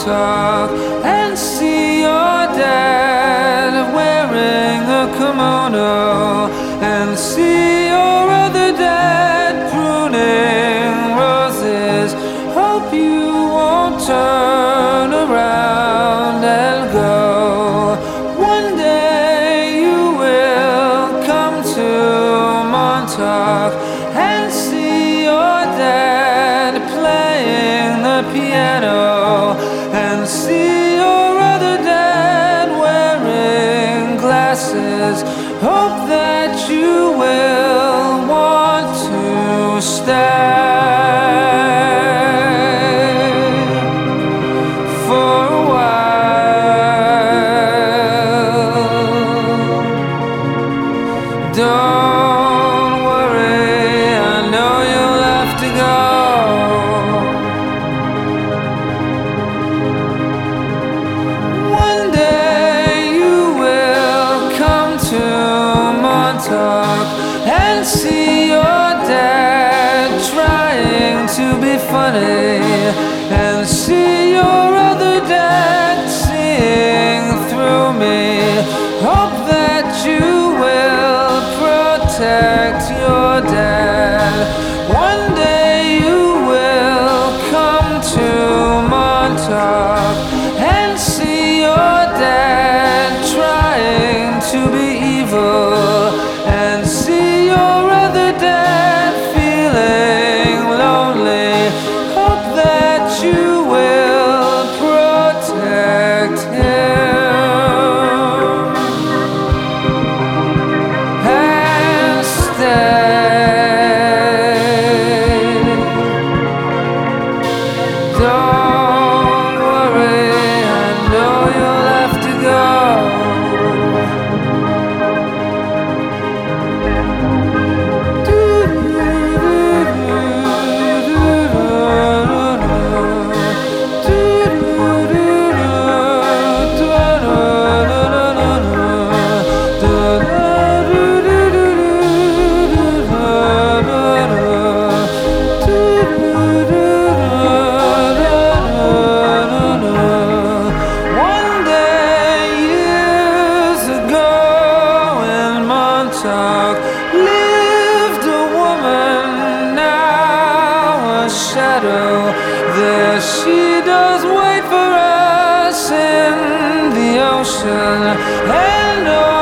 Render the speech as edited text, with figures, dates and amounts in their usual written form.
Montauk and see your dad wearing a kimono, and see your other dad pruning roses. Hope you won't turn around and go. One day you will come to Montauk and see your dad playing the piano, and see your other dad wearing glasses. Hope that you will want to stay for a while. Don't worry, I know you'll have to go. One day you will come to Montauk and see your dad trying to be funny, and see your other dad seeing through me. Hope that you will protect your dad. One day you will come to Montauk and see your dad trying to be evil, and see your other dad feeling lonely. Hope that you will protect him and stay. Don't worry, I know you'll have to go. One day, years ago in Montauk, lived a woman, now a shadow. There she does wait for us in the ocean, and